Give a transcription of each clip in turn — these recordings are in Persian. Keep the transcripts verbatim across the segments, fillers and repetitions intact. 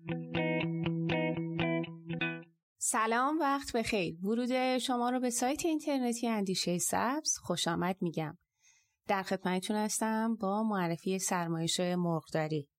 سلام، وقت بخیر. ورود شما رو به سایت اینترنتی اندیشه سبز خوش آمد میگم. در خدمتتون هستم با معرفی سرمایش مرغداری.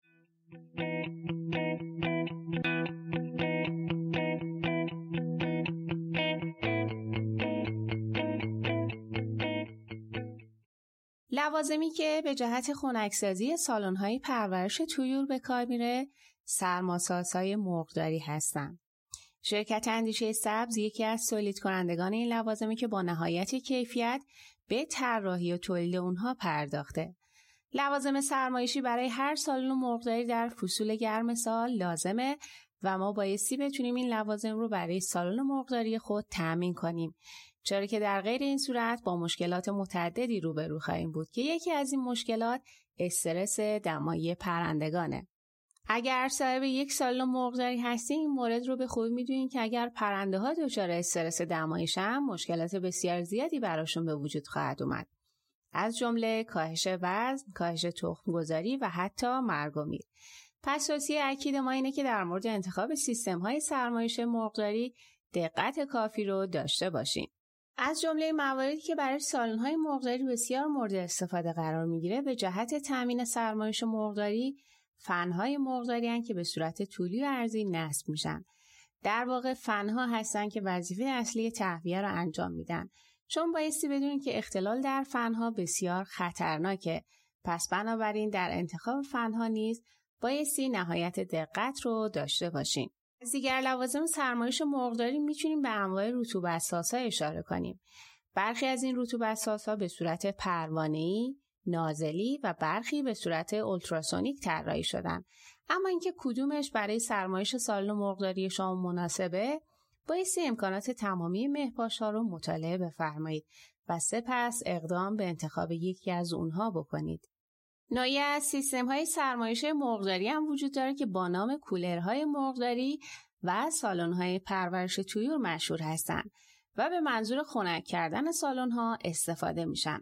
لوازمی که به جهت خنک‌سازی سالن‌های پرورش طیور به کار میره سرماسازهای مرغداری هستن. شرکت اندیشه سبز یکی از تولید کنندگان این لوازمی که با نهایت کیفیت به طراحی و تولید اونها پرداخته. لوازم سرمایشی برای هر سالن مرغداری در فصول گرم سال لازمه و ما بایستی بتونیم این لوازم رو برای سالن مرغداری خود تامین کنیم، چرا که در غیر این صورت با مشکلات متعددی روبرو خواهیم بود که یکی از این مشکلات استرس دمایی پرندگانه. اگر صاحب یک سالن مرغداری هستین این مورد رو به خوبی میدونین که اگر پرنده ها دچار استرس دماییشن مشکلات بسیار زیادی براشون به وجود خواهد اومد، از جمله کاهش وزن، کاهش تخم گذاری و حتی مرگ و میر. پس توصیه اکید ما اینه که در مورد انتخاب سیستم های سرمایش مرغداری دقت کافی رو داشته باشین. از جمله مواردی که برای سالن های مرغداری بسیار مورد استفاده قرار میگیره به جهت تامین سرمایش مرغداری فنهای مرغداری هستند که به صورت طولی و عرضی نصب میشن. در واقع فنها هستن که وظیفه اصلی تهویه رو انجام میدن، چون بایستی بدونین که اختلال در فنها بسیار خطرناکه. پس بنابراین در انتخاب فنها نیز بایستی نهایت دقت رو داشته باشین. از دیگر لوازم سرمایش مرغداری میتونیم به انواع رطوبت‌سازها اشاره کنیم. برخی از این رطوبت‌سازها به صورت پروانه‌ای، نازلی و برخی به صورت اولتراسونیک طراحی شدن. اما اینکه کدومش برای سرمایش سالن مرغداری شما مناسبه، بایستی امکانات تمامی مهرپاش‌ها رو مطالعه بفرمایید و سپس اقدام به انتخاب یکی از اونها بکنید. نوعی از سیستم‌های سرمایش مرغداری هم وجود داره که با نام کولرهای مرغداری و سالن‌های پرورش طیور مشهور هستند و به منظور خنک کردن سالن‌ها استفاده میشن.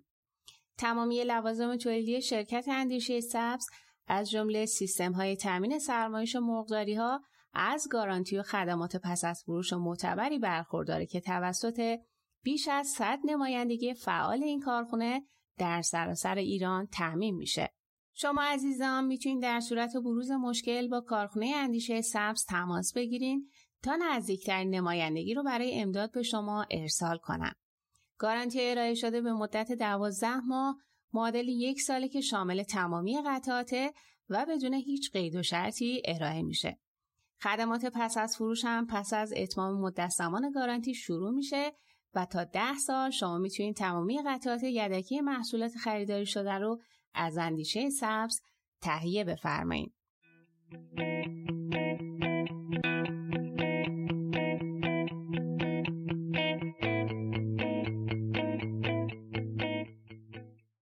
تمامی لوازم تولیدی شرکت اندیشه سبز از جمله سیستم‌های تامین سرمایش مرغداری‌ها از گارانتی و خدمات پس از فروش معتبری برخورداره که توسط بیش از صد نمایندگی فعال این کارخانه در سراسر ایران تامین میشه. شما عزیزان میتونید در صورت بروز مشکل با کارخانه اندیشه سبز تماس بگیرین تا نزدیکترین نمایندگی رو برای امداد به شما ارسال کنن. گارانتی ارائه شده به مدت دوازده ماه، معادل یک ساله که شامل تمامی قطعاته و بدون هیچ قید و شرطی ارائه میشه. خدمات پس از فروش هم پس از اتمام مدت زمان گارانتی شروع میشه و تا ده سال شما میتونید تمامی قطعات یدکی محصولات خریداری شده رو از اندیشه سبز تهیه بفرمایید.